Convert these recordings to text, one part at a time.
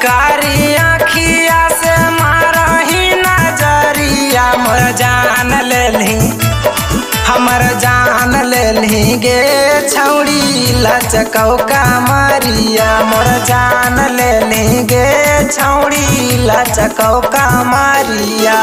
कारी आँखिया से मारही नजरिया मोर जान लेली हमर जान लेली गे छौड़ी लचकौ कमरिया मोर जान लेली गे छौड़ी लचकौ कमरिया।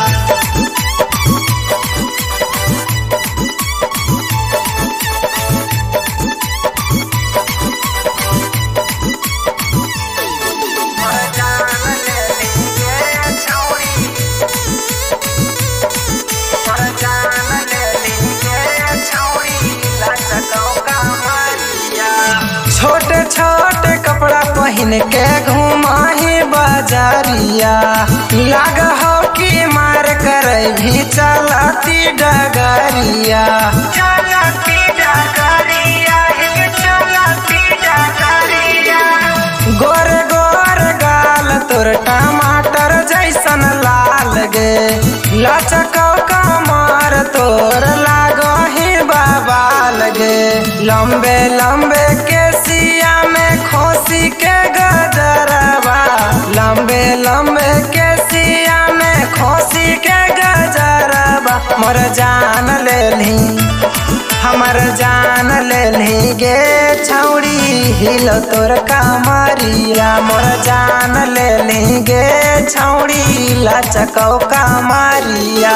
छोटे छोटे कपड़ा पहन के घुमाही बाजारिया लाग हो कि मार कर भी चलती डगरिया चलती डगरिया चलती डगरिया। गोर गोर गाल तोर टमाटर जैसन लाल गे लचकौ कमर तोर लागो ही बाबाल गे लंबे लंबे केसिया में खोसी के गजरवा लंबे लंबे केसिया में खोसी के गजरवा मोर जान लेली हमर जान लेली गे छौड़ी हिलो तोर कमरिया मोर जान लेली गे छौड़ी लचकौ कमरिया।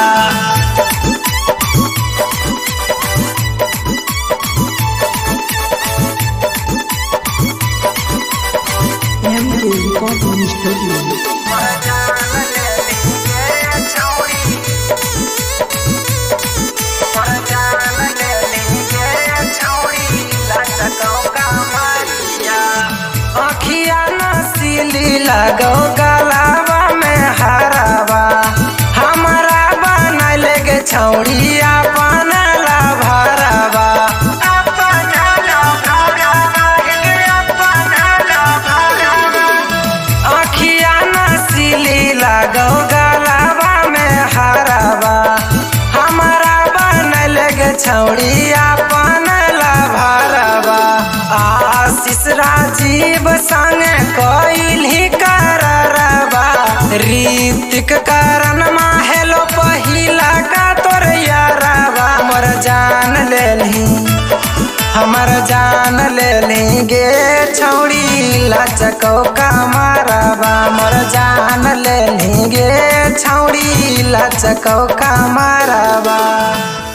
अखिया नसीली लगो गलावा में हरावा हमारा बनल गे छौड़ी अपन ला भरावा अखिया नसीली लगो गलावा में हरावा हमारा बनल गे छौड़ी अपन ला भरावा। आशीष राजीव संग कोइली कररबा ऋतिक कारण माहेलो पहिला का तोर यारबा मोर जान लेली हमर जान लेली गे छौड़ी लचकौ कमरबा मोर जान लेली गे छौड़ी लचकौ कमरबा।